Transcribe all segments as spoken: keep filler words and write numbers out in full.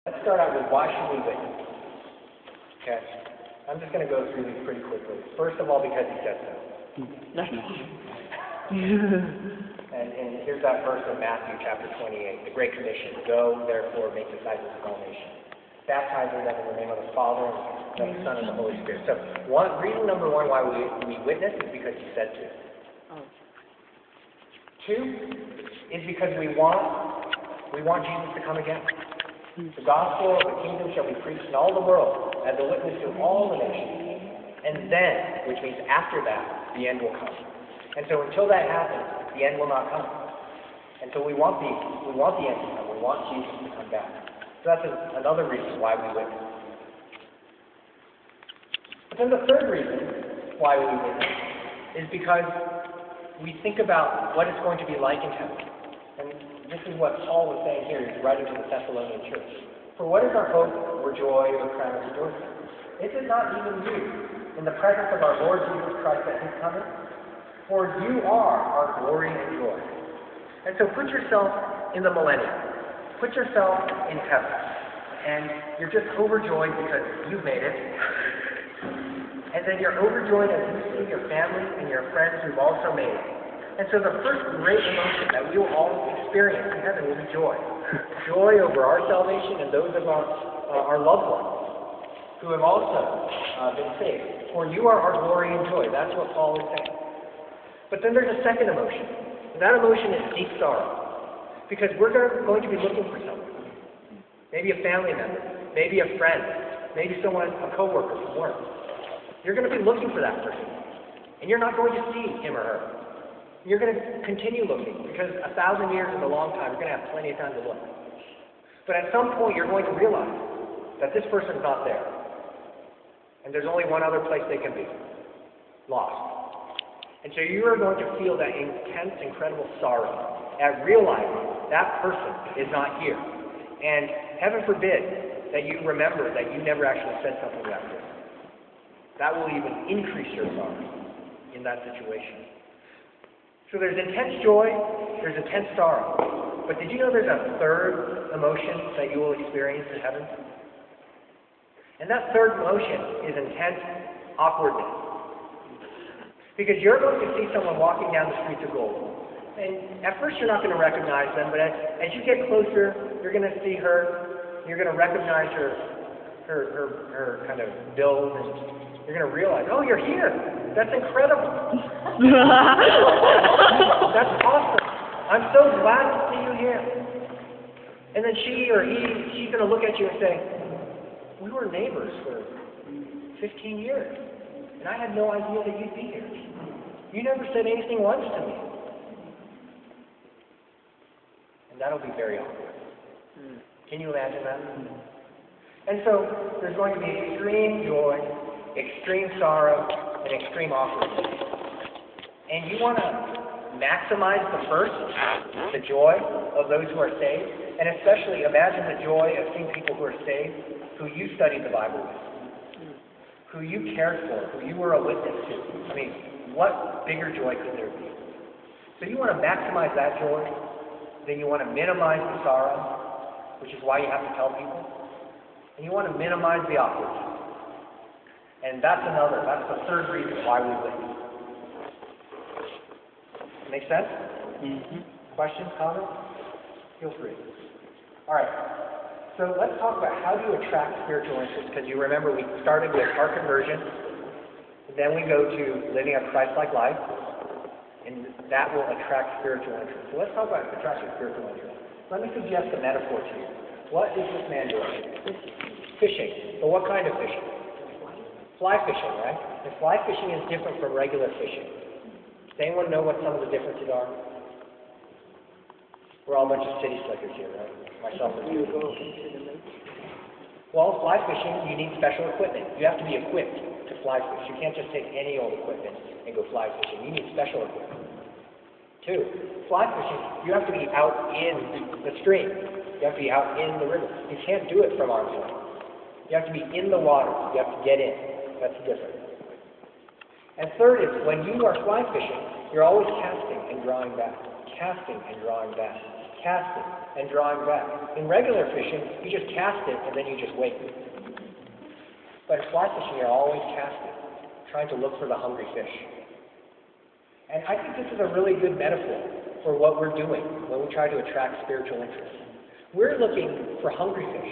Let's start out with why should we witness? Okay? I'm just going to go through these pretty quickly. First of all, because he said so. and, and here's that verse in Matthew chapter twenty-eight, the Great Commission. Go, therefore, make disciples of all nations, baptizing them in the name of the Father, and the Son, and the Holy Spirit. So one, reason number one why we, we witness is because he said to. Two is because we want, we want Jesus to come again. The gospel of the kingdom shall be preached in all the world as a witness to all the nations. And then, which means after that, the end will come. And so until that happens, the end will not come. And so we want the, we want the end to come. We want Jesus to come back. So that's a, another reason why we witness. But then the third reason why we witness is because we think about what it's going to be like in heaven. And this is what Paul was saying here. He's writing to the Thessalonian church. For what is our hope, or joy, or crown of rejoicing? Is it not even you, in the presence of our Lord Jesus Christ at his coming? For you are our glory and joy. And so put yourself in the millennium. Put yourself in heaven. And you're just overjoyed because you've made it. And then you're overjoyed as you see your family and your friends who've also made it. And so the first great emotion that we will all experience in heaven will be joy. Joy over our salvation and those of our, uh, our loved ones who have also uh, been saved. For you are our glory and joy. That's what Paul is saying. But then there's a second emotion. And that emotion is deep sorrow. Because we're going to be looking for someone. Maybe a family member. Maybe a friend. Maybe someone, a coworker from work. You're going to be looking for that person. And you're not going to see him or her. You're going to continue looking, because a thousand years is a long time. You're going to have plenty of time to look. But at some point, you're going to realize that this person's not there. And there's only one other place they can be. Lost. And so you are going to feel that intense, incredible sorrow at realizing that person is not here. And heaven forbid that you remember that you never actually said something to that person. That will even increase your sorrow in that situation. So there's intense joy, there's intense sorrow. But did you know there's a third emotion that you will experience in heaven? And that third emotion is intense awkwardness. Because you're going to see someone walking down the streets of gold. And at first you're not going to recognize them, but as, as you get closer, you're going to see her, you're going to recognize her, her, her, her kind of build, and you're going to realize, oh, you're here. That's incredible. That's awesome. I'm so glad to see you here. And then she or he, she's going to look at you and say, we were neighbors for fifteen years, and I had no idea that you'd be here. You never said anything once to me. And that'll be very awkward. Can you imagine that? And so there's going to be extreme joy, extreme sorrow, and extreme awkwardness. And you want to maximize the first, the joy of those who are saved, and especially imagine the joy of seeing people who are saved, who you studied the Bible with, who you cared for, who you were a witness to. I mean, what bigger joy could there be? So you want to maximize that joy, then you want to minimize the sorrow, which is why you have to tell people, and you want to minimize the awkwardness. And that's another, that's the third reason why we witness. Make sense? Mm-hmm. Questions, comments? Feel free. All right. So let's talk about how do you attract spiritual interest. Because you remember we started with our conversion. Then we go to living a Christ-like life. And that will attract spiritual interest. So let's talk about attracting spiritual interest. Let me suggest a metaphor to you. What is this man doing? Fishing. But what kind of fishing? Fly fishing, right? And fly fishing is different from regular fishing. Does anyone know what some of the differences are? We're all a bunch of city slickers here, right? Myself included. Well, fly fishing, you need special equipment. You have to be equipped to fly fish. You can't just take any old equipment and go fly fishing. You need special equipment. Two, fly fishing, you have to be out in the stream. You have to be out in the river. You can't do it from arm's length. You have to be in the water. You have to get in. That's different. And third is, when you are fly fishing, you're always casting and drawing back, casting and drawing back, cast it, and drawing back. In regular fishing, you just cast it and then you just wait. But in fly fishing, you're always casting, trying to look for the hungry fish. And I think this is a really good metaphor for what we're doing when we try to attract spiritual interest. We're looking for hungry fish.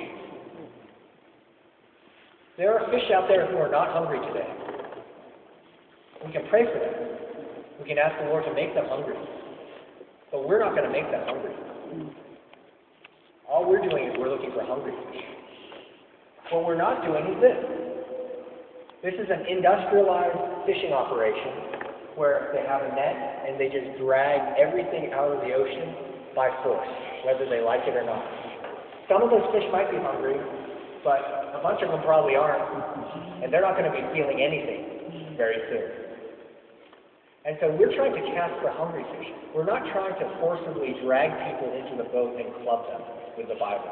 There are fish out there who are not hungry today. We can pray for them. We can ask the Lord to make them hungry. But we're not going to make them hungry. All we're doing is we're looking for hungry fish. What we're not doing is this. This is an industrialized fishing operation where they have a net and they just drag everything out of the ocean by force, whether they like it or not. Some of those fish might be hungry, but a bunch of them probably aren't, and they're not going to be feeling anything very soon. And so we're trying to cast for hungry fish. We're not trying to forcibly drag people into the boat and club them with the Bible.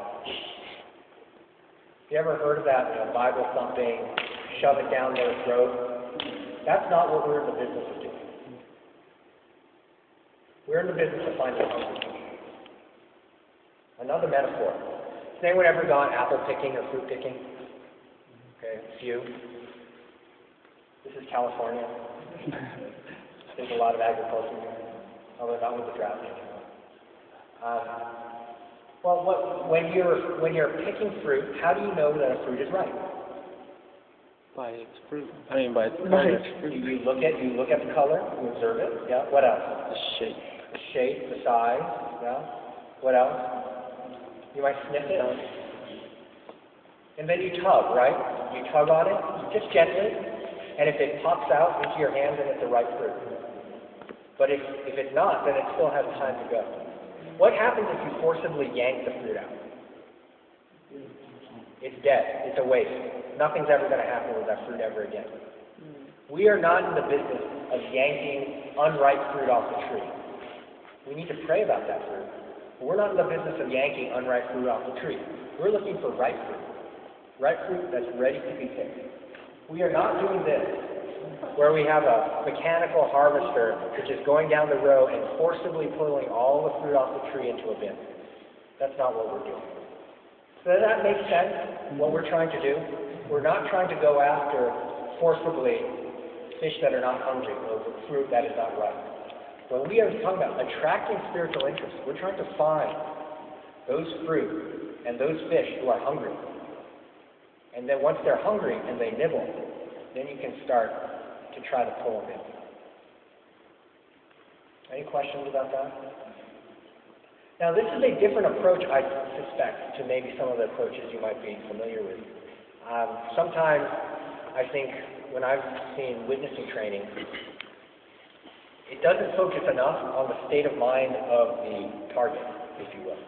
You ever heard of that, you know, Bible thumping, shove it down their throat? That's not what we're in the business of doing. We're in the business of finding hungry fish. Another metaphor. Has anyone ever gone apple picking or fruit picking? Okay, a few. This is California. There's a lot of agriculture here, although not with the drought anymore. Um, well, what, when you're when you're picking fruit, how do you know that a fruit is ripe? By its fruit. I mean, by its Right. fruit. You, you look at you look at the color, you observe it. Yeah. What else? The shape. The shape, the size. Yeah. What else? You might sniff it. And then you tug, right? You tug on it, just gently, and if it pops out into your hand, then it's a ripe fruit. But if, if it's not, then it still has time to go. What happens if you forcibly yank the fruit out? It's dead. It's a waste. Nothing's ever going to happen with that fruit ever again. We are not in the business of yanking unripe fruit off the tree. We need to pray about that fruit. But we're not in the business of yanking unripe fruit off the tree. We're looking for ripe fruit. Ripe fruit that's ready to be picked. We are not doing this where we have a mechanical harvester which is going down the row and forcibly pulling all the fruit off the tree into a bin. That's not what we're doing. So does that make sense, what we're trying to do? We're not trying to go after, forcibly, fish that are not hungry or fruit that is not ripe. When we are talking about attracting spiritual interest, we're trying to find those fruit and those fish who are hungry. And then once they're hungry and they nibble, then you can start to try to pull them in. Any questions about that? Now this is a different approach, I suspect, to maybe some of the approaches you might be familiar with. Um, sometimes, I think, when I've seen witnessing training, it doesn't focus enough on the state of mind of the target, if you will.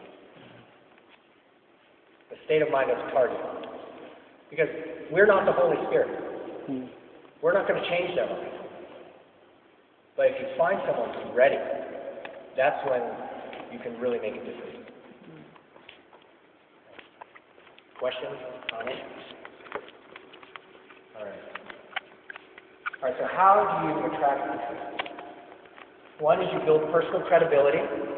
The state of mind of the target. Because we're not the Holy Spirit. Hmm. We're not going to change their mind. But if you find someone who's ready, that's when you can really make a difference. Questions? Comments? All right. All right, so how do you attract interest? One is you build personal credibility.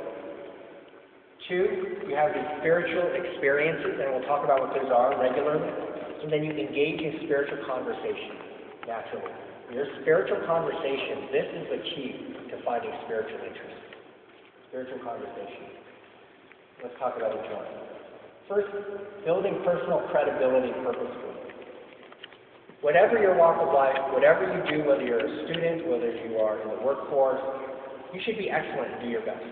Two, you have these spiritual experiences, and we'll talk about what those are regularly. And then you engage in spiritual conversation, naturally. Your spiritual conversation, this is the key to finding spiritual interest. Spiritual conversation. Let's talk about each one. First, building personal credibility purposefully. Whatever your walk of life, whatever you do, whether you're a student, whether you are in the workforce, you should be excellent and do your best.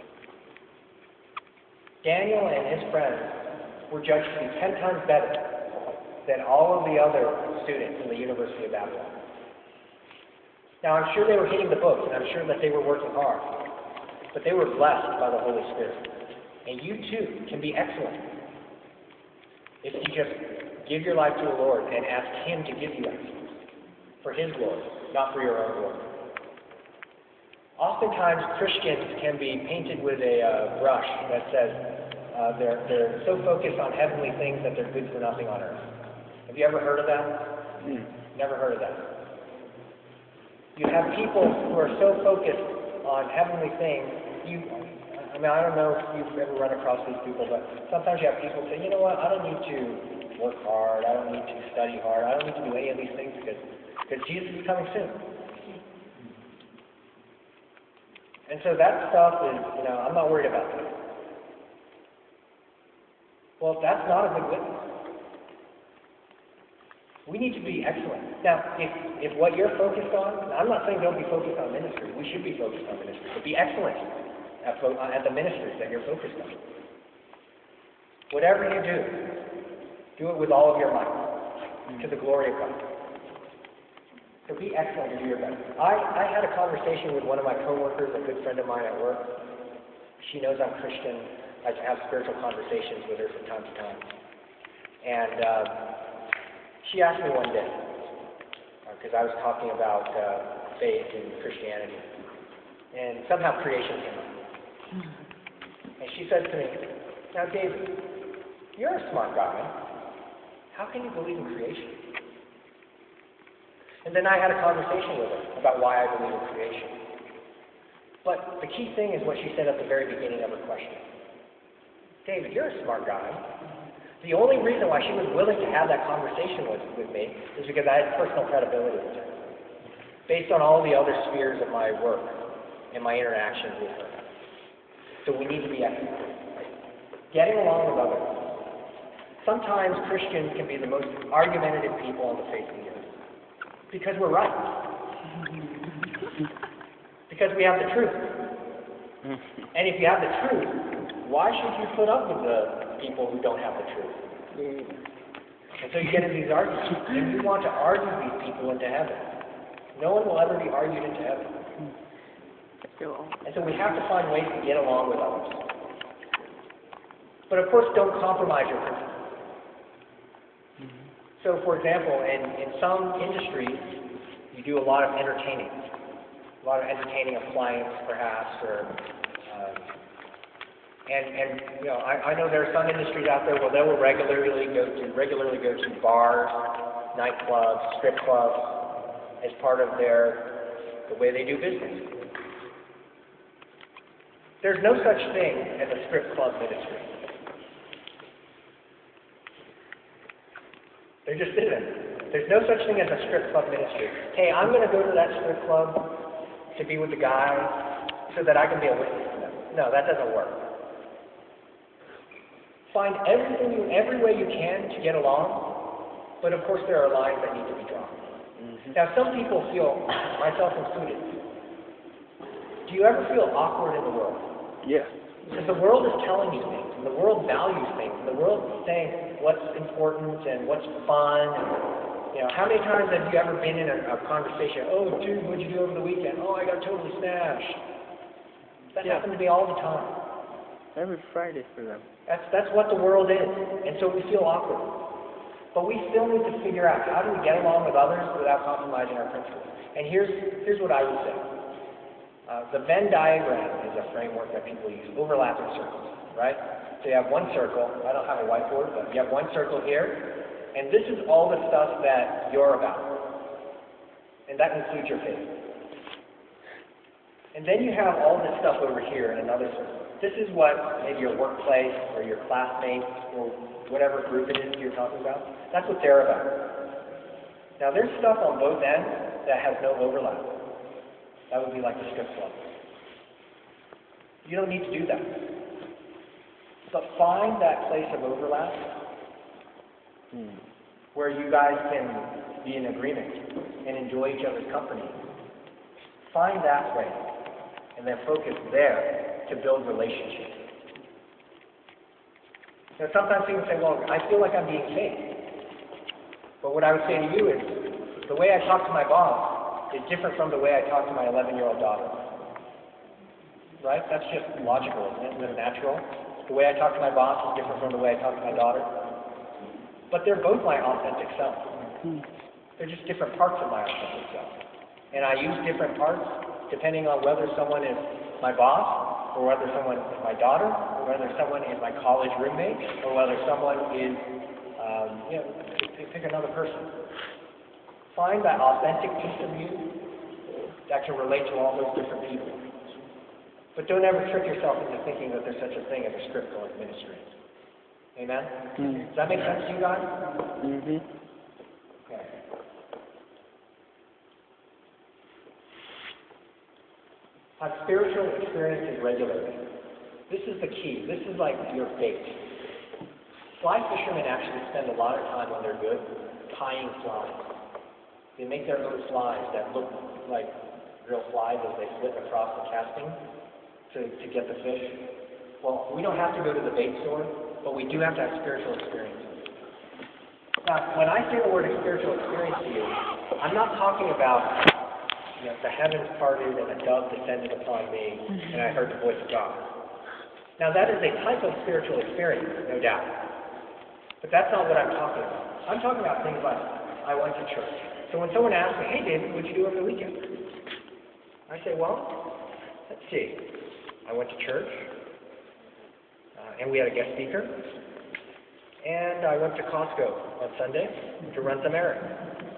Daniel and his friends were judged to be ten times better than all of the other students in the University of Babylon. Now, I'm sure they were hitting the books, and I'm sure that they were working hard, but they were blessed by the Holy Spirit. And you, too, can be excellent if you just give your life to the Lord and ask Him to give you excellence for His glory, not for your own glory. Oftentimes, Christians can be painted with a uh, brush that says uh, they're, they're so focused on heavenly things that they're good for nothing on earth. Have you ever heard of that? Hmm. Never heard of that. You have people who are so focused on heavenly things, you, I mean, I don't know if you've ever run across these people, but sometimes you have people say, you know what, I don't need to work hard, I don't need to study hard, I don't need to do any of these things because, because Jesus is coming soon. And so that stuff is, you know, I'm not worried about that. Well, that's not a good witness. We need to be excellent. Now, if, if what you're focused on, I'm not saying don't be focused on ministry. We should be focused on ministry. But be excellent at, fo- at the ministries that you're focused on. Whatever you do, do it with all of your might, to the glory of God. So be excellent and do your best. I, I had a conversation with one of my coworkers, a good friend of mine at work. She knows I'm Christian. I have spiritual conversations with her from time to time. And uh, she asked me one day, because uh, I was talking about uh, faith and Christianity, and somehow creation came up. And she said to me, now David, you're a smart guy. How can you believe in creation? And then I had a conversation with her about why I believe in creation. But the key thing is what she said at the very beginning of her question. David, you're a smart guy. The only reason why she was willing to have that conversation with, with me is because I had personal credibility with her, based on all the other spheres of my work and my interactions with her. So we need to be excellent. Getting along with others. Sometimes Christians can be the most argumentative people on the face of the earth. Because we're right. Because we have the truth. And if you have the truth, why should you put up with the people who don't have the truth? And so you get into these arguments. And you want to argue these people into heaven. No one will ever be argued into heaven. And so we have to find ways to get along with others. But of course, don't compromise your principles. So, for example, in, in some industries, you do a lot of entertaining. A lot of entertaining of clients, perhaps, or... Um, and, and, you know, I, I know there are some industries out there where they will regularly go to, regularly go to bars, nightclubs, strip clubs, as part of their, the way they do business. There's no such thing as a strip club ministry. There just isn't. There's no such thing as a strip club ministry. Hey, I'm going to go to that strip club to be with the guys so that I can be a witness to them. No, that doesn't work. Find everything you, every way you can to get along, but of course there are lines that need to be drawn. Mm-hmm. Now, some people feel, myself included, do you ever feel awkward in the world? Yeah. Because the world is telling you things, and the world values things, and the world is saying what's important and what's fun. And, you know, how many times have you ever been in a, a conversation? Oh, dude, what'd you do over the weekend? Oh, I got totally smashed. That Yeah. happens to me all the time. Every Friday for them. That's that's what the world is, and so we feel awkward. But we still need to figure out how do we get along with others without compromising our principles. And here's here's what I would say. Uh, the Venn diagram is a framework that people use, overlapping circles, right? So you have one circle, I don't have a whiteboard, but you have one circle here, and this is all the stuff that you're about. And that includes your faith. And then you have all this stuff over here in another circle. This is what maybe your workplace or your classmates or whatever group it is you're talking about, that's what they're about. Now there's stuff on both ends that has no overlap. That would be like the strip club. You don't need to do that. But find that place of overlap hmm. where you guys can be in agreement and enjoy each other's company. Find that place and then focus there to build relationships. Now, sometimes people say, well, I feel like I'm being fake. But what I would say to you is, the way I talk to my boss is different from the way I talk to my eleven-year-old daughter. Right? That's just logical, isn't it? Isn't it natural? The way I talk to my boss is different from the way I talk to my daughter. But they're both my authentic self. They're just different parts of my authentic self. And I use different parts depending on whether someone is my boss, or whether someone is my daughter, or whether someone is my college roommate, or whether someone is, um, you know, pick, pick another person. Find that authentic piece of you that can relate to all those different people. But don't ever trick yourself into thinking that there's such a thing as a script called ministry. Amen? Mm. Does that make sense to you guys? Mm-hmm. Okay. Have spiritual experiences regularly. This is the key. This is like your bait. Fly fishermen actually spend a lot of time when they're good tying flies. They make their own flies that look like real flies as they flit across the casting to, to get the fish. Well, we don't have to go to the bait store, but we do have to have spiritual experiences. Now, when I say the word spiritual experience to you, I'm not talking about, you know, the heavens parted and a dove descended upon me and I heard the voice of God. Now, that is a type of spiritual experience, no doubt. But that's not what I'm talking about. I'm talking about things like, I went to church. So when someone asks me, hey David, what did you do over the weekend? I say, well, let's see. I went to church, uh, and we had a guest speaker, and I went to Costco on Sunday to run some errands.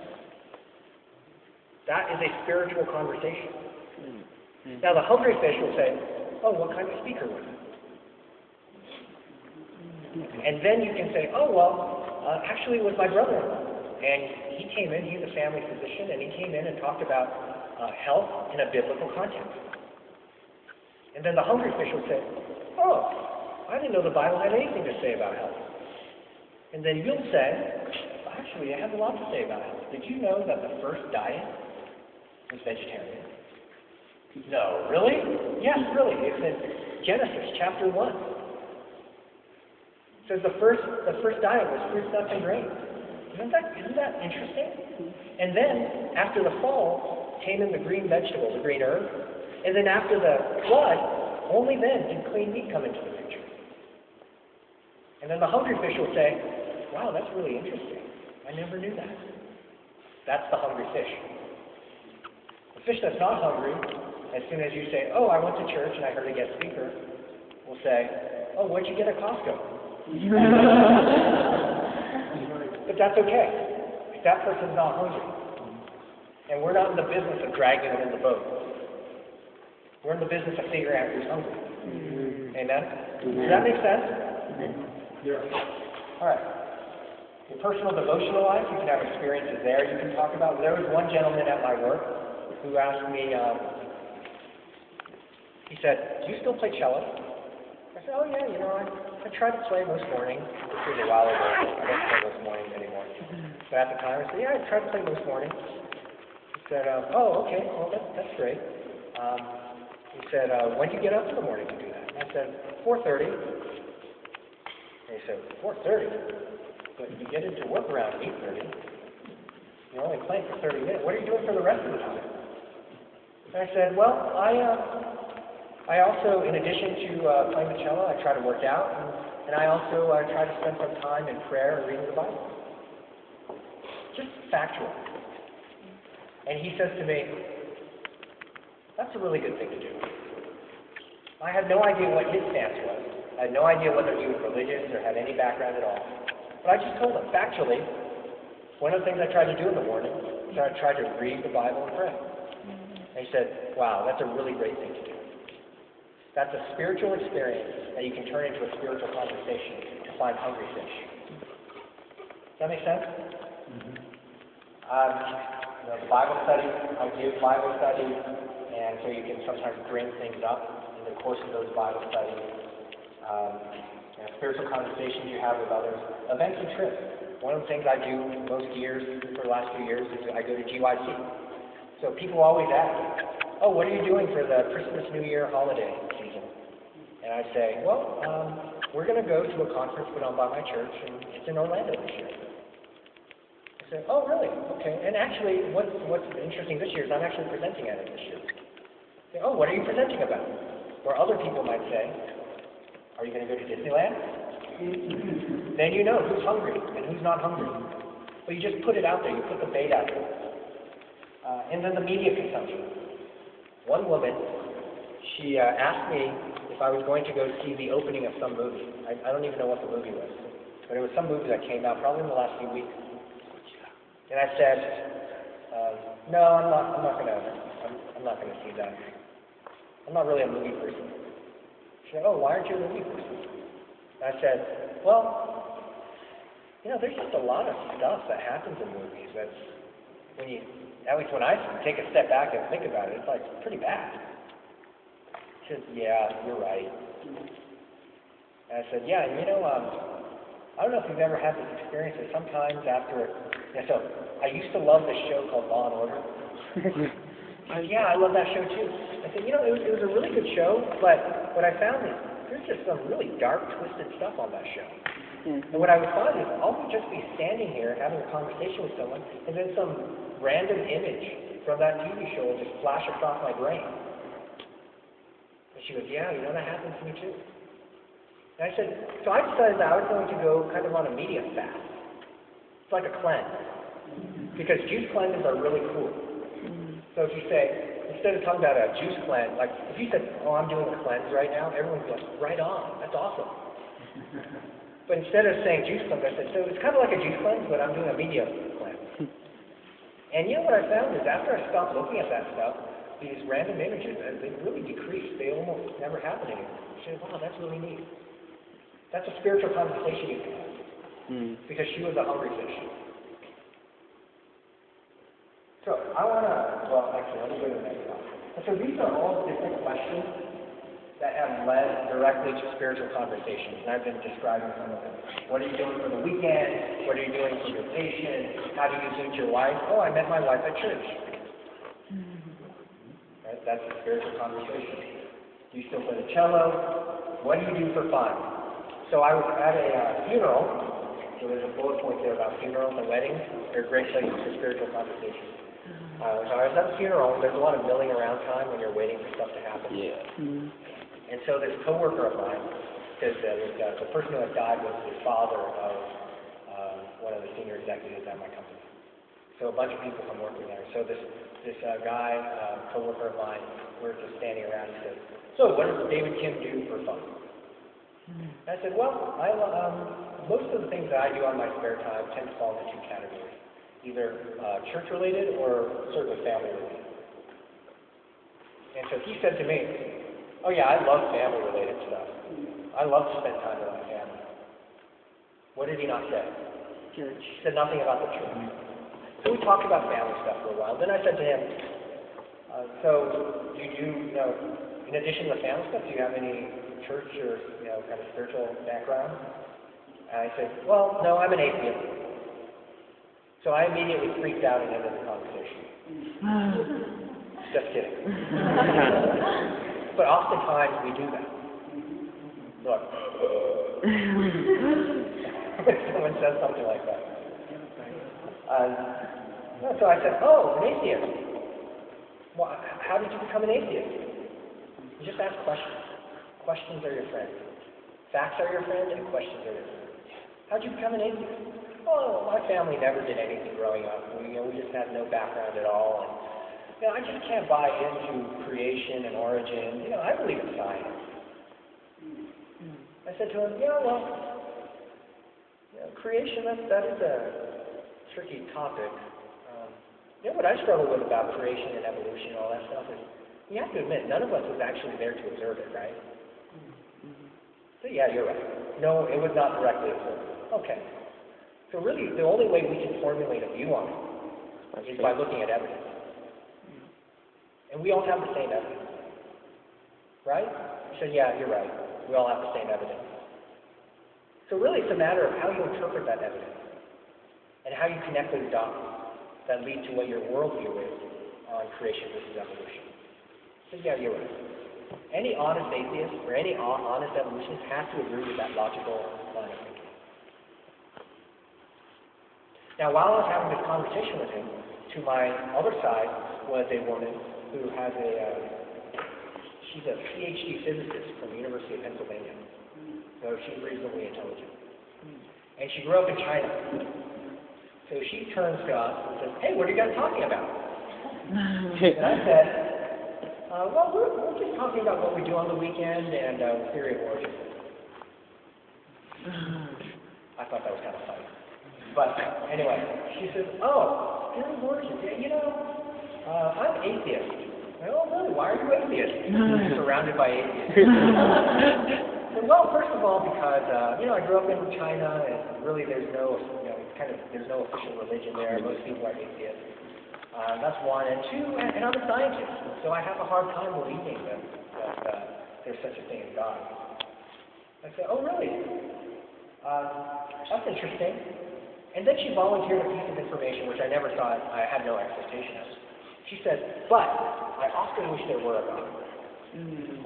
That is a spiritual conversation. Mm-hmm. Now the hungry fish will say, oh, what kind of speaker was it? And then you can say, oh, well, uh, actually it was my brother-in-law. And he came in, he's a family physician, and he came in and talked about uh, health in a biblical context. And then the hungry fish will say, oh, I didn't know the Bible had anything to say about health. And then you'll say, well, actually, it has a lot to say about health. Did you know that the first diet was vegetarian? No, really? Yes, really. It's in Genesis chapter one. It says the first, the first diet was fruit, nuts, and grains. Isn't that, isn't that interesting? And then, after the fall, came in the green vegetable, the green herb. And then after the flood, only then did clean meat come into the picture. And then the hungry fish will say, wow, that's really interesting. I never knew that. That's the hungry fish. The fish that's not hungry, as soon as you say, oh, I went to church and I heard a guest speaker, will say, oh, what'd you get at Costco? But that's okay. If that person's not hungry. And we're not in the business of dragging them in the boat. We're in the business of figuring out who's hungry. Mm-hmm. Amen? Mm-hmm. Does that make sense? Mm-hmm. Yeah. All right. Your personal devotional life, you can have experiences there you can talk about. There was one gentleman at my work who asked me, um, he said, do you still play cello? I said, oh yeah, you know, I, I try to play most mornings. This was a while ago. I don't play most mornings anymore. But at the time, I said, yeah, I try to play most mornings. He said, um, oh, okay, well, that, that's great. Um, he said, uh, when do you get up in the morning to do that? And I said, four thirty. And he said, four thirty? But you get into work around eight thirty. You're only playing for thirty minutes. What are you doing for the rest of the time? And I said, well, I, uh, I also, in addition to uh, playing the cello, I try to work out, and, and I also uh, try to spend some time in prayer and reading the Bible. Just factual. And he says to me, that's a really good thing to do. I had no idea what his stance was. I had no idea whether he was religious or had any background at all. But I just told him, factually, one of the things I try to do in the morning is I try to read the Bible and pray. And he said, wow, that's a really great thing to do. That's a spiritual experience that you can turn into a spiritual conversation to find hungry fish. Does that make sense? Mm-hmm. Um, you know, the Bible study, I do Bible studies, and so you can sometimes bring things up in the course of those Bible studies. Um, you know, spiritual conversations you have with others. Events and trips. One of the things I do most years, for the last few years, is I go to G Y C. So people always ask, oh, what are you doing for the Christmas, New Year holiday season? And I say, well, um, we're going to go to a conference put on by my church, and it's in Orlando this year. I say, oh, really? Okay. And actually, what's, what's interesting this year is I'm actually presenting at it this year. I say, oh, what are you presenting about? Or other people might say, are you going to go to Disneyland? Then you know who's hungry and who's not hungry. But you just put it out there. You put the bait out there. Uh, and then the media consumption. One woman, she uh, asked me if I was going to go see the opening of some movie. I, I don't even know what the movie was. But it was some movie that came out probably in the last few weeks. And I said, um, no, I'm not, I'm not going to, I'm, I'm not going to see that. I'm not really a movie person. She said, oh, why aren't you a movie person? And I said, well, you know, there's just a lot of stuff that happens in movies that's, when you, at least when I take a step back and think about it, it's like pretty bad. She said, yeah, you're right. And I said, yeah, and you know, um, I don't know if you've ever had this experience, but sometimes after, yeah, so I used to love this show called Law and Order. I said, yeah, I love that show too. I said, you know, it was, it was a really good show, but what I found is there's just some really dark, twisted stuff on that show. Mm-hmm. And what I would find is I'll just be standing here having a conversation with someone, and then some random image from that T V show will just flash across my brain. And she goes, yeah, you know, that happens to me too. And I said, so I decided that I was going to go kind of on a media fast. It's like a cleanse. Because juice cleanses are really cool. So if you say, instead of talking about a juice cleanse, like if you said, oh, I'm doing a cleanse right now, everyone would be like, right on, that's awesome. But instead of saying juice cleanse, I said, so it's kind of like a juice cleanse, but I'm doing a media cleanse. And you know what I found is after I stopped looking at that stuff, these random images, they really decreased. They almost never happen anymore. I said, wow, that's really neat. That's a spiritual conversation you can have. Mm. Because she was a hungry fish. So I want to, well, actually, let me go to the next slide. And so these are all different questions that have led directly to spiritual conversations, and I've been describing some of them. What are you doing for the weekend? What are you doing for vacation? How do you meet your wife? Oh, I met my wife at church. Right? That's a spiritual conversation. Do you still play the cello? What do you do for fun? So I was at a uh, funeral, so there's a bullet point there about funerals and weddings. They're great places for spiritual conversation. Uh, so I was at a funeral. There's a lot of milling around time when you're waiting for stuff to happen. Yeah. Mm-hmm. And so this coworker of mine, because uh, uh, the person who had died was the father of uh, one of the senior executives at my company. So a bunch of people come working there. So this this uh, guy, uh, coworker of mine, we're just standing around. He said, "So what does David Kim do for fun?" Mm-hmm. And I said, "Well, I um, most of the things that I do on my spare time tend to fall into two categories. Either uh, church-related or certainly family-related." And so he said to me, oh yeah, I love family-related stuff. I love to spend time with my family. What did he not say? Church. He said nothing about the church. So we talked about family stuff for a while. Then I said to him, uh, so do you do, you know, in addition to the family stuff, do you have any church or, you know, kind of spiritual background? And I said, well, no, I'm an atheist. So I immediately freaked out and ended the conversation. Just kidding. But oftentimes we do that. Look, when someone says something like that. Um, no, so I said, oh, an atheist. Well, how did you become an atheist? You just ask questions. Questions are your friend. Facts are your friend, and questions are your friend. How did you become an atheist? Oh, my family never did anything growing up. We, you know, we just had no background at all. And, you know, I just can't buy into creation and origin. You know, I believe in science. I said to him, yeah, well, you know, creation, that, that is a tricky topic. Um, you know, what I struggle with about creation and evolution and all that stuff is, you have to admit, none of us was actually there to observe it, right? So yeah, you're right. No, it was not directly observed. Okay. So really, the only way we can formulate a view on it is by looking at evidence. And we all have the same evidence. Right? So yeah, you're right. We all have the same evidence. So really, it's a matter of how you interpret that evidence and how you connect those dots that lead to what your worldview is on creation versus evolution. So yeah, you're right. Any honest atheist or any honest evolutionist has to agree with that logical line of thinking. Now, while I was having this conversation with him, to my other side was a woman who has a, uh, she's a P H D physicist from the University of Pennsylvania. So she's reasonably intelligent. And she grew up in China. So she turns to us and says, hey, what are you guys talking about? And I said, uh, well, we're, we're just talking about what we do on the weekend and uh, theory of origin. I thought that was kind of funny. But anyway, she says, oh, theory of origin, yeah, you know, uh, I'm atheist. I said, oh, really? Why are you atheist? Surrounded by atheists. I said, well, first of all, because, uh, you know, I grew up in China, and really there's no, you know, kind of, there's no official religion there. Most people are atheists. Uh, that's one. And two, and, and I'm a scientist, so I have a hard time believing that, that uh, there's such a thing as God. I said, oh, really? Uh, that's interesting. And then she volunteered a piece of information which I never thought, I had no expectation of. She said, but I often wish there were a God. Mm.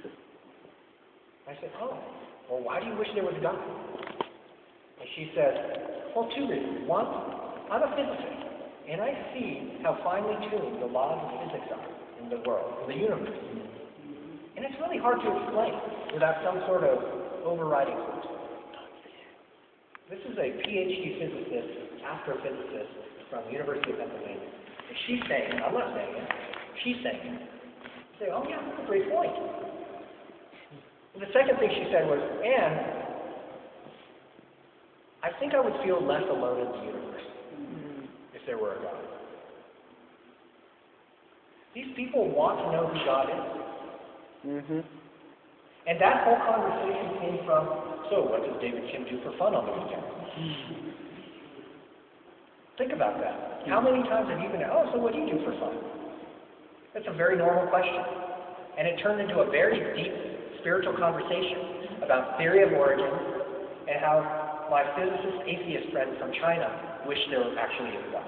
I said, oh, well, why do you wish there was a God? And she said, well, two reasons. One, I'm a physicist, and I see how finely tuned the laws of physics are in the world, in the universe. And it's really hard to explain without some sort of overriding force. This is a P H D physicist, astrophysicist from the University of Pennsylvania. And she's saying, I'm not saying it, she's saying it. I say, oh yeah, that's a great point. And the second thing she said was, and I think I would feel less alone in the universe if there were a God. These people want to know who God is. Mm-hmm. And that whole conversation came from, so what does David Kim do for fun on the weekend? Think about that. How many times have you been, oh, so what do you do for fun? That's a very normal question. And it turned into a very deep spiritual conversation about theory of origin and how my physicist atheist friend from China wished there actually is God.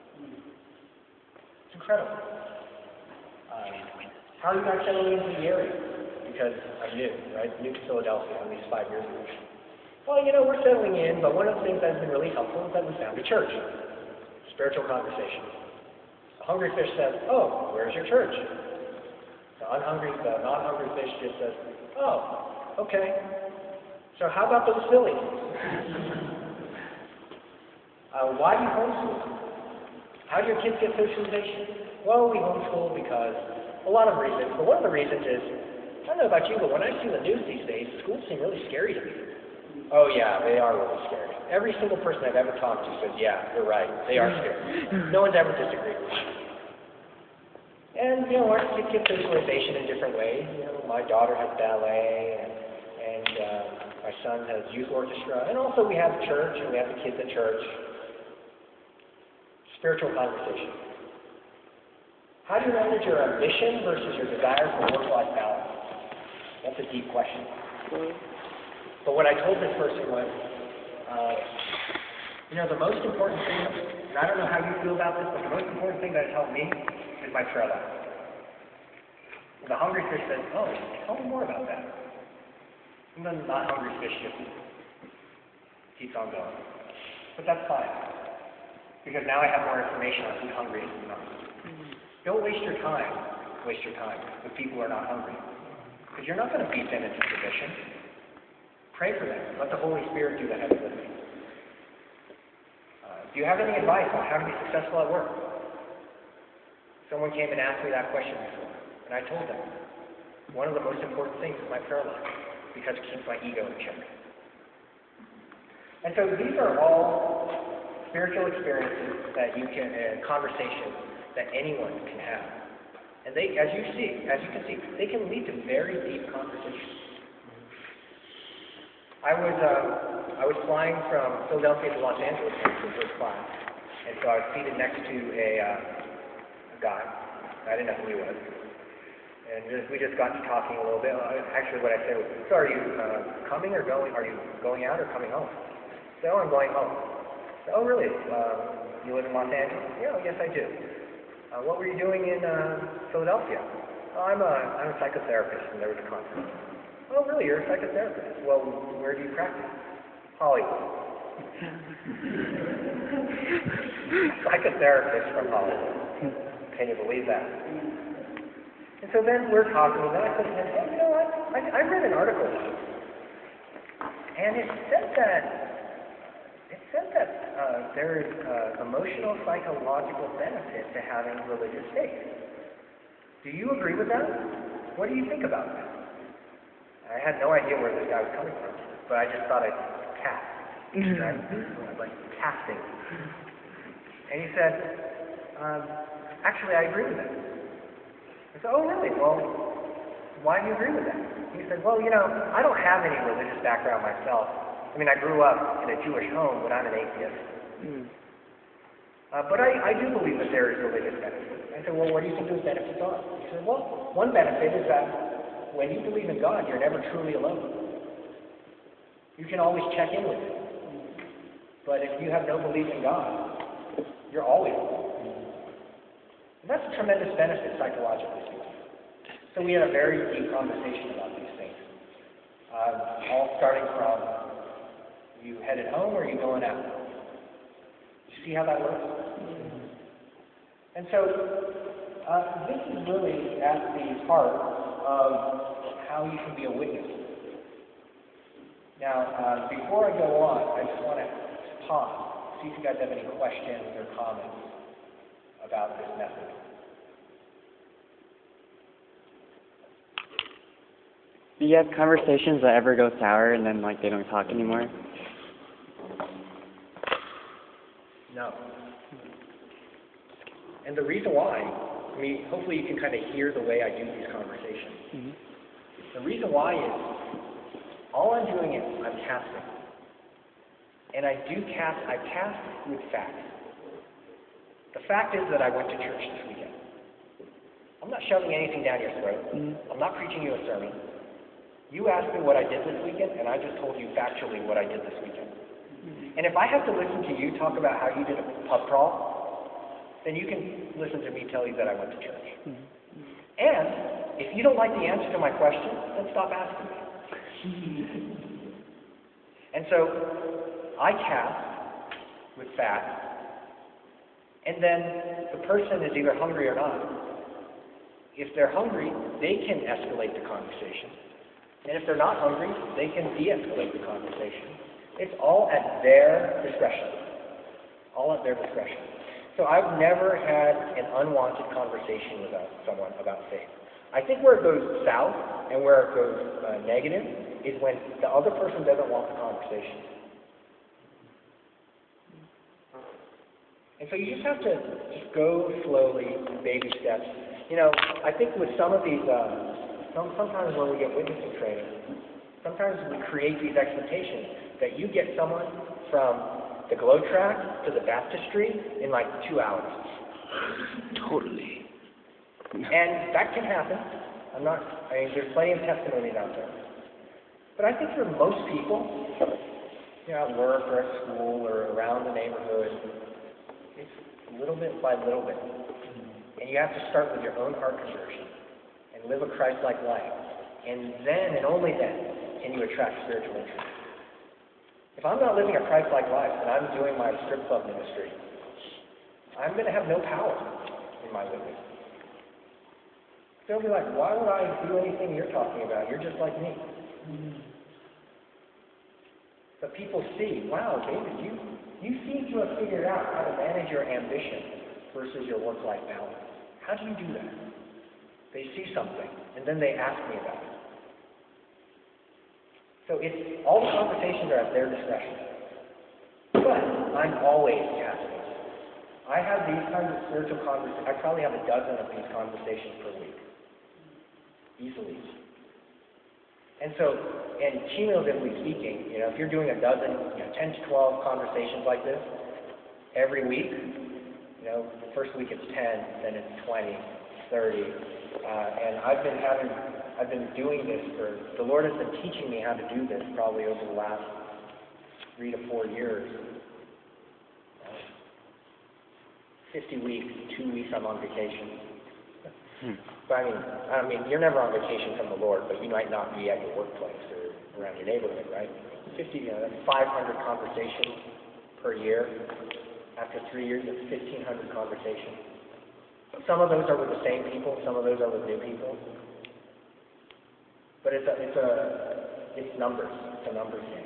It's incredible. Um, how are you guys settling into the area? Because I'm new, right? New to Philadelphia, at least five years ago. Well, you know, we're settling in, but one of the things that's been really helpful is that we found a church. Spiritual conversation. The hungry fish says, oh, where's your church? The unhungry, the non-hungry fish just says, oh, okay. So how about those Phillies? uh, why do you homeschool? How do your kids get socialization? Well, we homeschool because a lot of reasons, but one of the reasons is, I don't know about you, but when I see the news these days, schools seem really scary to me. Oh yeah, they are really scary. Every single person I've ever talked to says, yeah, you're right, they are scary. No one's ever disagreed with me. And, you know, our kids get socialization in different ways. You know, my daughter has ballet, and, and uh, my son has youth orchestra, and also we have church, and we have the kids at church. Spiritual conversation. How do you manage your ambition versus your desire for work-life balance? That's a deep question. But what I told this person was, uh, you know, the most important thing, and I don't know how you feel about this, but the most important thing that has helped me is my prayer life. The hungry fish says, oh, tell me more about that. And then the not hungry fish just keeps on going. But that's fine, because now I have more information on who's hungry and who's not. Don't waste your time, waste your time with people who are not hungry. Because you're not going to beat them into submission. Pray for them. Let the Holy Spirit do the heavy lifting. Uh, do you have any advice on how to be successful at work? Someone came and asked me that question before, and I told them, one of the most important things is my prayer life, because it keeps my ego in check. And so these are all spiritual experiences that you can, uh, conversations that anyone can have. And they, as you see, as you can see, they can lead to very deep conversations. I was uh, I was flying from Philadelphia to Los Angeles for first class, and so I was seated next to a, uh, a guy. I didn't know who he was, and just, we just got to talking a little bit. Actually, what I said was, "So are you uh, coming or going? Are you going out or coming home?" So I'm going home. So, oh, really? Uh, you live in Los Angeles? Yeah, yes, I do. Uh, what were you doing in uh, Philadelphia? Oh, I'm a I'm a psychotherapist, and there was a conference. Oh, really? You're a psychotherapist? Well, where do you practice? Hollywood. Psychotherapist from Hollywood. Can you believe that? And so then we're talking, and then I said, hey, you know what? I, I read an article, and it said that it said that uh, there is uh, emotional, psychological benefit to having religious faith. Do you agree with that? What do you think about that? I had no idea where this guy was coming from, but I just thought I'd cast. Right? I was like, casting. And he said, um, actually, I agree with that. I I said, oh, really? Well, why do you agree with that? He said, well, you know, I don't have any religious background myself. I mean, I grew up in a Jewish home, but I'm an atheist. Mm. Uh, but I, I do believe that there is religious benefit. I said, well, what do you think those benefits are? He said, well, one benefit is that when you believe in God, you're never truly alone. You can always check in with Him. But if you have no belief in God, you're always alone. And that's a tremendous benefit psychologically speaking. So we had a very deep conversation about these things. Uh, all starting from, you headed home or are you going out? You see how that works? And so uh, this is really at the heart of how you can be a witness. Now, uh, before I go on, I just want to pause, see if you guys have any questions or comments about this method. Do you have conversations that ever go sour and then, like, they don't talk anymore? No. And the reason why, I mean, hopefully you can kind of hear the way I do these conversations. Mm-hmm. The reason why is, all I'm doing is I'm casting. And I do cast, I cast with facts. The fact is that I went to church this weekend. I'm not shoving anything down your throat. Mm-hmm. I'm not preaching you a sermon. You asked me what I did this weekend, and I just told you factually what I did this weekend. Mm-hmm. And if I have to listen to you talk about how you did a pub crawl, then you can listen to me tell you that I went to church. Mm-hmm. And if you don't like the answer to my question, then stop asking me. And so I cast with facts, and then the person is either hungry or not. If they're hungry, they can escalate the conversation. And if they're not hungry, they can de-escalate the conversation. It's all at their discretion. All at their discretion. So I've never had an unwanted conversation with someone about faith. I think where it goes south and where it goes uh, negative is when the other person doesn't want the conversation. And so you just have to just go slowly, baby steps. You know, I think with some of these, uh, some, sometimes when we get witnessing training, sometimes we create these expectations that you get someone from the Glow Track to the baptistry in like two hours. Totally. And that can happen. I'm not, I mean, there's plenty of testimonies out there. But I think for most people, you know, at work or at school or around the neighborhood, it's little bit by little bit. And you have to start with your own heart conversion and live a Christ-like life. And then, and only then, can you attract spiritual interest. If I'm not living a Christ-like life and I'm doing my strip club ministry, I'm going to have no power in my witness. They'll be like, why would I do anything you're talking about? You're just like me. Mm-hmm. But people see, wow, David, you, you seem to have figured out how to manage your ambition versus your work-life balance. How do you do that? They see something, and then they ask me about it. So it's, all the conversations are at their discretion. But I'm always casting. I have these kinds of spiritual conversations. I probably have a dozen of these conversations per week. Easily. And so, and cumulatively speaking, you know, if you're doing a dozen, you know, ten to twelve conversations like this every week, you know, the first week it's ten, then it's twenty, thirty, uh, and I've been having, I've been doing this for, the Lord has been teaching me how to do this probably over the last three to four years. Uh, Fifty weeks, two weeks I'm on vacation. Hmm. But I mean, I mean, you're never on vacation from the Lord, but you might not be at your workplace or around your neighborhood, right? Fifty, you know, that's five hundred conversations per year. After three years, it's fifteen hundred conversations. Some of those are with the same people, some of those are with new people. But it's a, it's a, it's numbers. It's a numbers game.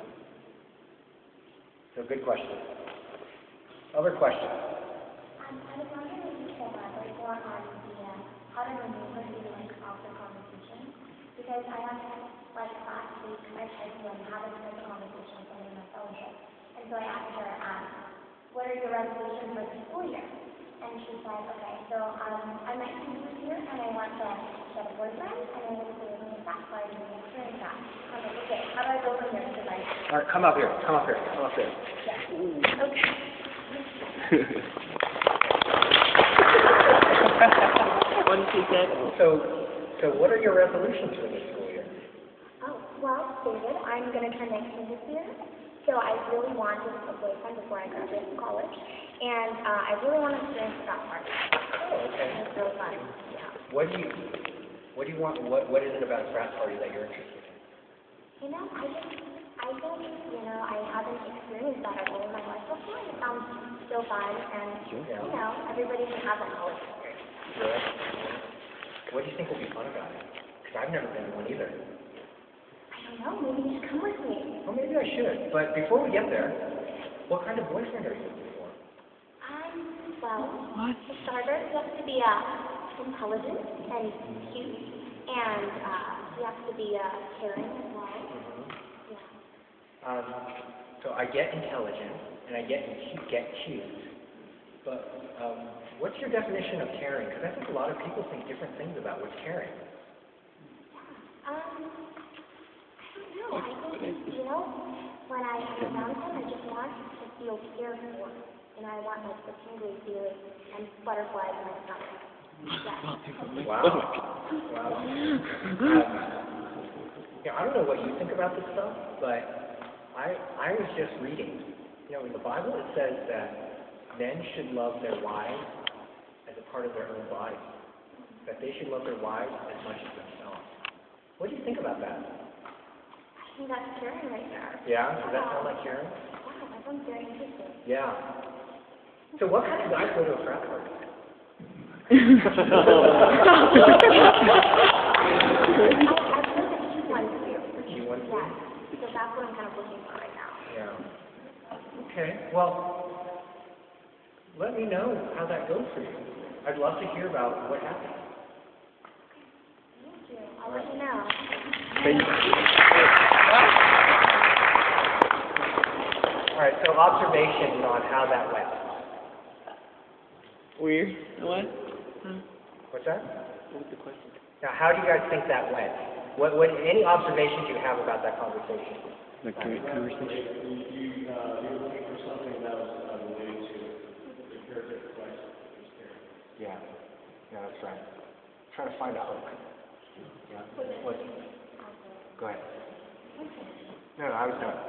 So good question. Other questions? Um, I was wondering if you could elaborate more on the uh, how to remove the feeling of the conversation. Because I have, like last week, I tried to um, have a special conversation with someone in my fellowship. And so I asked her, um, what are your resolutions for the school year? and she said, okay, so um, I'm nineteen this year, and I want to get a boyfriend, and I want to go to a frat party and experience that. I was like, okay, how do I go from there? Because I, All right, come up here. Come up here. Come up here. yeah, okay. What did she say? So, so what are your resolutions for this school year? Oh, well, David, I'm going to turn nineteen this year, so I really wanted a boyfriend before I graduate from college, and uh, I really want to experience that party. Oh, okay. It's really fun, yeah. What do you, what do you want? What, what is it about a frat party that you're interested in? You know, I just, I think, you know, I haven't experienced that at all in my life before, and it sounds so fun, and, Yeah. you know, everybody can have that college experience. Really? What do you think will be fun about it? Because I've never been to one either. I don't know, maybe you should come with me. Well, maybe I should. But before we get there, what kind of boyfriend are you looking for? Um, well, What? for starters, he has to be uh, intelligent and cute, and uh, he has to be uh, caring as well. Mm-hmm. Yeah. Um, so I get intelligent, and I get cute, get cute. But um, what's your definition of caring? Because I think a lot of people think different things about what's caring. Um, I don't know. I think, you know, when I am around him, I just want to feel cared for. And I want, like, the tingly feeling and butterflies in my stomach. Yeah. Wow. Wow. Um, yeah, I don't know what you think about this stuff, but I I was just reading. You know, in the Bible it says that men should love their wives as a part of their own body. That they should love their wives as much as themselves. What do you think about that? I think that's caring right there. Yeah? Does that sound like caring? Wow, that sounds very interesting. Yeah. So what kind of guys go to a frat party? I, I've heard that cute ones too. Cute ones? Yeah. So that's what I'm kind of looking for right now. Yeah. Okay. Well, let me know how that goes for you. I'd love to hear about what happened. Thank you. I'll let you know. Thank you. All right, so observations on how that went. Weird. What? What's that? What was the question? Now, how do you guys think that went? What, what, any observations you have about that conversation? The good conversation. You, uh, you were looking for something that was uh, related to the character of Christ. Yeah, yeah, that's right. Trying to find a hook. Yeah. What? Go ahead. No, no, I was done.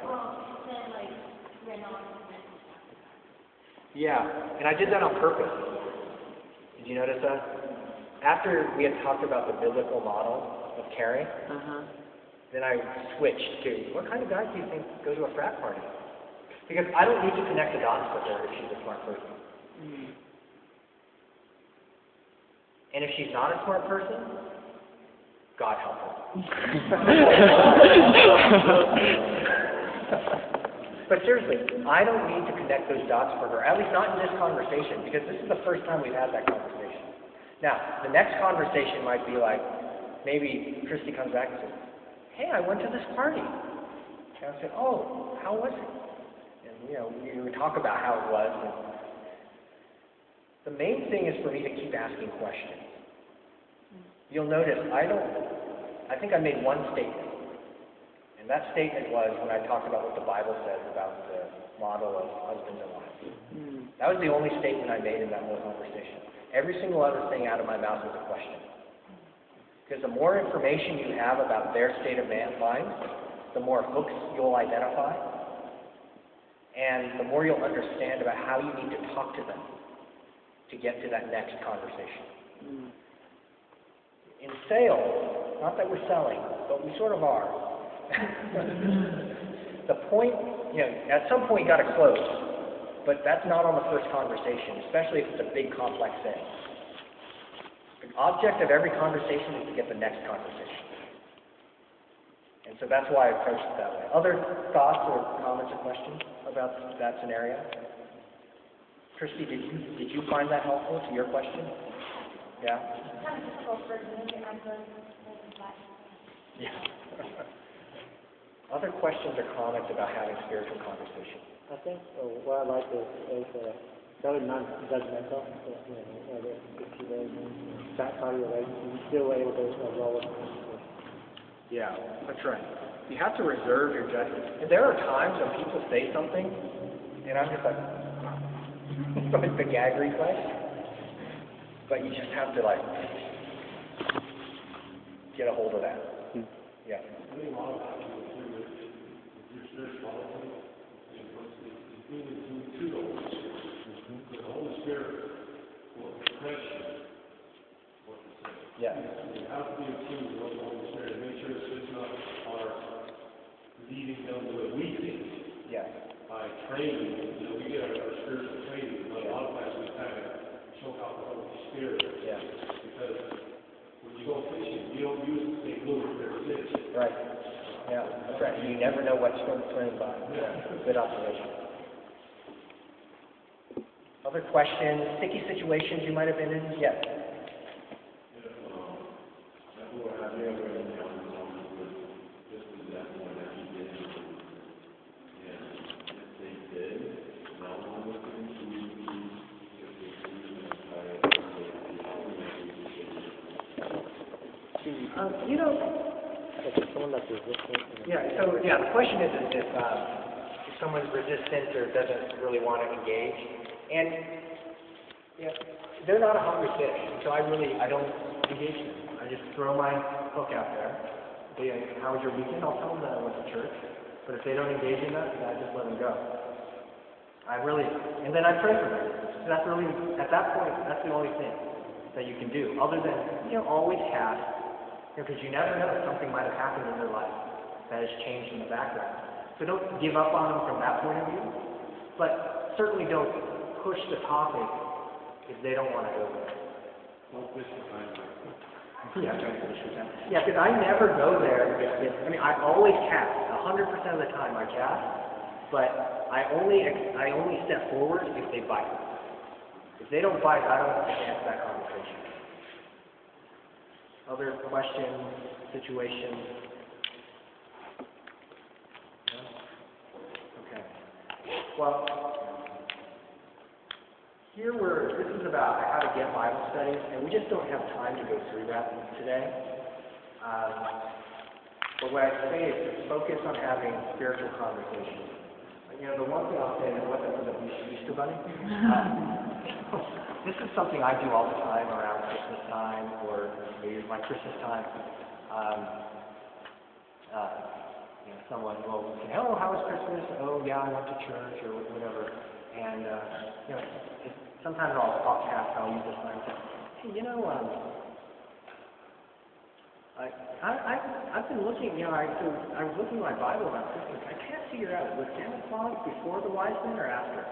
Yeah, and I did that on purpose. Did you notice that? After we had talked about the biblical model of caring, Uh-huh. then I switched to, what kind of guys do you think go to a frat party? Because I don't need to connect the dots with her if she's a smart person. Mm. And if she's not a smart person, God help her. But seriously, I don't need to connect those dots for her, at least not in this conversation, because this is the first time we've had that conversation. Now, the next conversation might be like, maybe Christy comes back and says, hey, I went to this party. And I said, oh, how was it? And, you know, we would talk about how it was. And the main thing is for me to keep asking questions. You'll notice I don't, I think I made one statement. And that statement was when I talked about what the Bible says about the model of husbands and wives. Mm. That was the only statement I made in that whole conversation. Every single other thing out of my mouth was a question. Because the more information you have about their state of mind, the more hooks you'll identify, and the more you'll understand about how you need to talk to them to get to that next conversation. Mm. In sales, not that we're selling, but we sort of are. The point, you know, at some point you got to close, but that's not on the first conversation, especially if it's a big complex sale. The object of every conversation is to get the next conversation. And so that's why I approached it that way. Other thoughts or comments or questions about that scenario? Christy, did you did you find that helpful to your question? Yeah? Kind of difficult for me to answer, but Yeah. Other questions or comments about having spiritual conversation? I think uh, what I like is, is uh, That was non-judgmental, you know, whether if you were fat part of your leg, you still were able to uh, roll it. Yeah, that's right. You have to reserve your judgment. And there are times when people say something, and I'm just like, it's like the gag reflex. But you just have to like get a hold of that. Hmm. Yeah. I think a lot of that has to do with your spirituality and what's the, the thing that's in to the Holy Spirit. The Holy Spirit will refresh you, what to say. Yeah. You have to be attuned to what the Holy Spirit and make sure that it's not our leading them the way we think. Yeah. By training, you know, we get our, our spiritual training, but a lot of times we kind of choke out the Holy Spirit. Yeah. Because when you go fishing, you don't use the same lure for every fish. Right. Yeah, that's right. You never know what's going to swim by. Yeah. Good observation. Other questions? Sticky situations you might have been in? Yes. Um, you know, Like someone that's resistant. yeah, so, yeah, the question is, is if, um, if someone's resistant or doesn't really want to engage, and, yeah, they're not a hungry fish, so I really, I don't engage them. I just throw my hook out there. They, how was your weekend? I'll tell them that I went to church, but if they don't engage in that, then I just let them go. I really, and then I pray for them. So that's really, at that point, that's the only thing that you can do, other than, you know, always cast. Because you never know, something might have happened in their life that has changed in the background. So don't give up on them from that point of view, but certainly don't push the topic if they don't want to go there. Don't fish behind them. Yeah, don't push with them. Yeah, because I never go there. If, if, I mean, I always cast. A hundred percent of the time I cast, but I only I only step forward if they bite. If they don't bite, I don't advance that conversation. Other questions, situations? No? Okay. Well, here we're, this is about how to get Bible studies, and we just don't have time to go through that today. Um, but what I'd say is focus on having spiritual conversations. You know, the one thing I'll say is, what's up with the Easter Bunny? Uh, This is something I do all the time around Christmas time, or maybe my Christmas time. Um, uh, you know, someone will say, "Oh, how was Christmas?" "Oh, yeah, I went to church," or whatever. And uh, you know, it, sometimes I'll I'll cast, I'll use this line and say, "Hey, you know, um, I I I I've been looking, you know, I so I was looking at my Bible about Christmas. I can't figure out, was Santa Claus before the wise men or after?"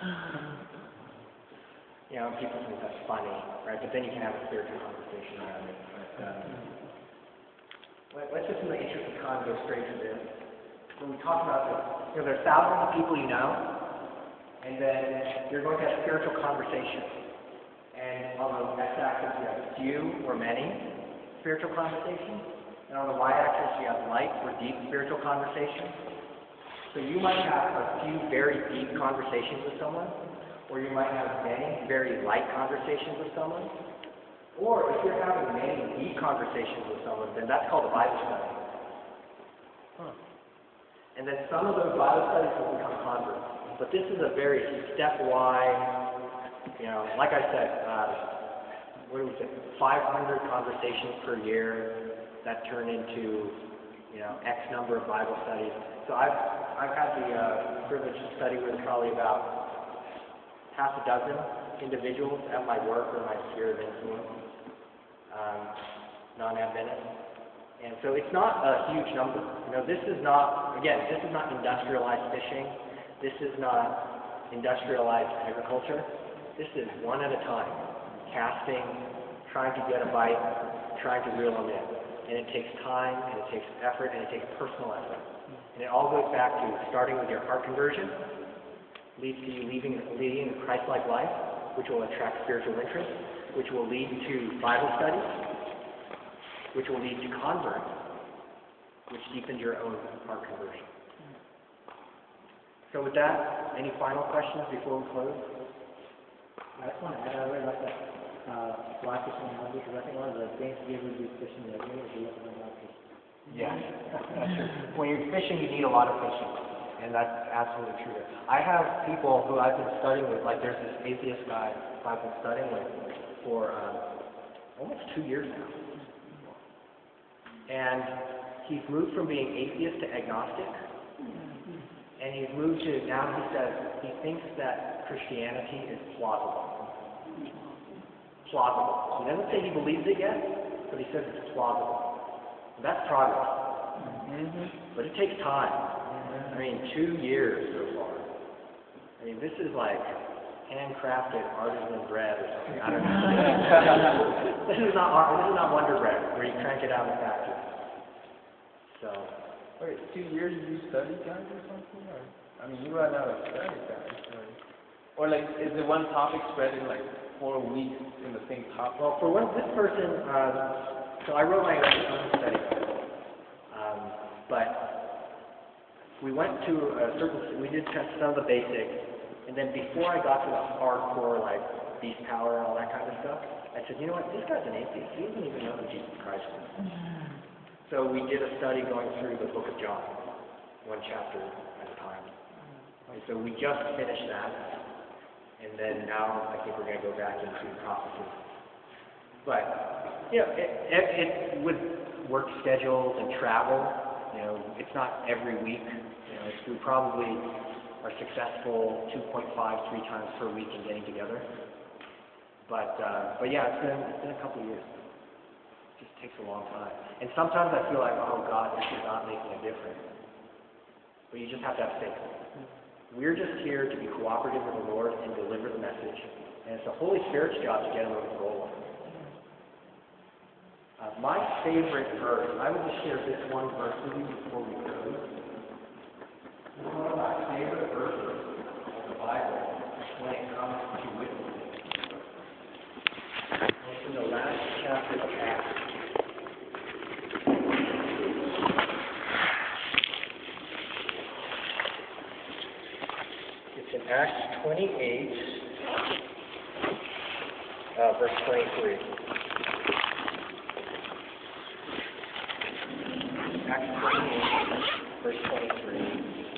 You know, people think that's funny, right? But then you can have a spiritual conversation around it. But um, let, let's just, in the interest of time, go straight to this. When we talk about this, you know, there's thousands of people you know, and then you're going to have spiritual conversations. And on the x-axis, you have few or many spiritual conversations, and on the y-axis, you have light or deep spiritual conversations. So you might have a few very deep conversations with someone, or you might have many very light conversations with someone. Or if you're having many deep conversations with someone, then that's called a Bible study. Huh. And then some of those Bible studies will become converts. But this is a very stepwise, you know, like I said, uh, what do we say, five hundred conversations per year that turn into, you know, X number of Bible studies. So I've, I've had the uh, privilege to study with probably about half a dozen individuals at my work or my sphere of influence, um, non-Adventist. And so it's not a huge number. You know, this is not, again, this is not industrialized fishing. This is not industrialized agriculture. This is one at a time, casting, trying to get a bite, trying to reel them in. And it takes time, and it takes effort, and it takes personal effort. And it all goes back to starting with your heart conversion, leads to you leading, leading a Christ-like life, which will attract spiritual interest, which will lead to Bible studies, which will lead to converts, which deepens your own heart conversion. So with that, any final questions before we close? do you ever do fishing regularly, or do you ever not fish? Yes, that's true. When you're fishing, you need a lot of fishing, and that's absolutely true. I have people who I've been studying with, like there's this atheist guy who I've been studying with for um, almost two years now. And he's moved from being atheist to agnostic, and he's moved to, now he says, he thinks that Christianity is plausible. Plausible. He doesn't say he believes it yet, but he says it's plausible. That's progress. Mm-hmm. But it takes time. I mean, two years so far. I mean, this is like handcrafted artisan bread or something. I don't know. this is not art, this is not Wonder Bread where you crank it out in the factory. So. Wait, two years you study guys or something? Or I mean, you run out of study guys. Or, or like, is the one topic spread in like four weeks in the same topic? Well, for one, this person, uh, so I wrote my own study guide. Um, but we went to a certain, we did test some of the basics, and then before I got to the hardcore, like, beast power and all that kind of stuff, I said, you know what, this guy's an atheist. He doesn't even know who Jesus Christ is. So we did a study going through the book of John, one chapter at a time. And so we just finished that, and then now I think we're going to go back into prophecy. But, you know, it, it, it with work schedules and travel, you know, it's not every week. You know, it's, we probably are successful two point five, three times per week in getting together. But, uh, but yeah, it's been, it's been a couple of years. It just takes a long time. And sometimes I feel like, oh God, this is not making a difference. But you just have to have faith. We're just here to be cooperative with the Lord and deliver the message. And it's the Holy Spirit's job to get them over the goal line. Uh, my favorite verse, I would just share this one verse with you before we close. This is one of my favorite verses of the Bible when it comes to witnessing. It's in the last chapter of Acts. It's in Acts twenty-eight, uh, verse twenty-three. Acts twenty-eight, verse twenty-three.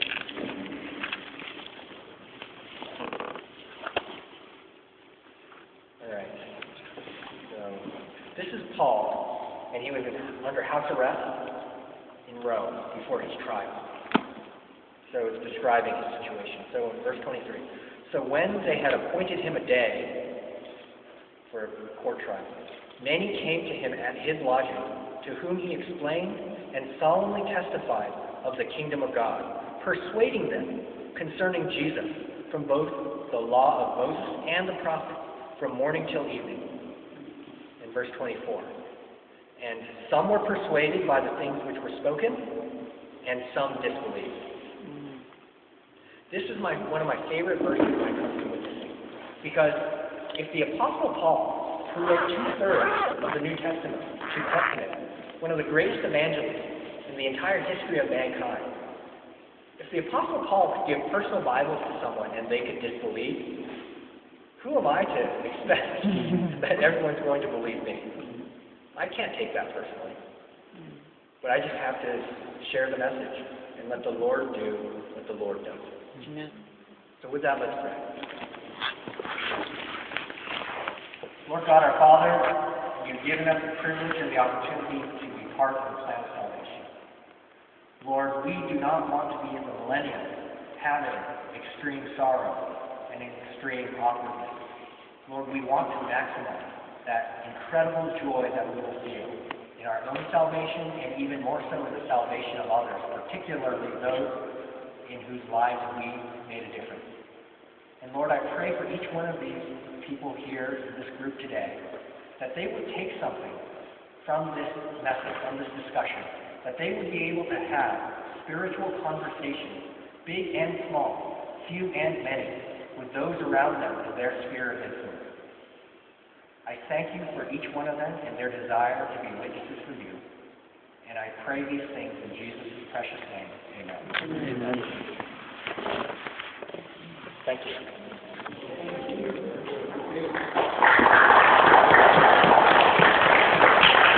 All right. So this is Paul, and he was in, under house arrest in Rome before his trial. So it's describing his situation. So in verse twenty-three. So when they had appointed him a day for a court trial, many came to him at his lodging, to whom he explained and solemnly testified of the kingdom of God, persuading them concerning Jesus from both the law of Moses and the prophets, from morning till evening. In verse twenty-four. And some were persuaded by the things which were spoken, and some disbelieved. This is my one of my favorite verses when it comes to witnessing. Because if the Apostle Paul, who wrote two-thirds of the New Testament, New Testament, one of the greatest evangelists in the entire history of mankind, if the Apostle Paul could give personal Bibles to someone and they could disbelieve, who am I to expect that everyone's going to believe me? I can't take that personally. But I just have to share the message and let the Lord do what the Lord does. Amen. So with that, let's pray. Lord God, our Father, you've given us the privilege and the opportunity to be part of the plan of salvation. Lord, we do not want to be in the millennium having extreme sorrow and extreme awkwardness. Lord, we want to maximize that incredible joy that we will feel in our own salvation and even more so in the salvation of others, particularly those in whose lives we made a difference. And Lord, I pray for each one of these people here in this group today, that they would take something from this message, from this discussion, that they would be able to have spiritual conversations, big and small, few and many, with those around them in their sphere of influence. I thank you for each one of them and their desire to be witnesses for you. And I pray these things in Jesus' precious name. Amen. Amen. Thank you.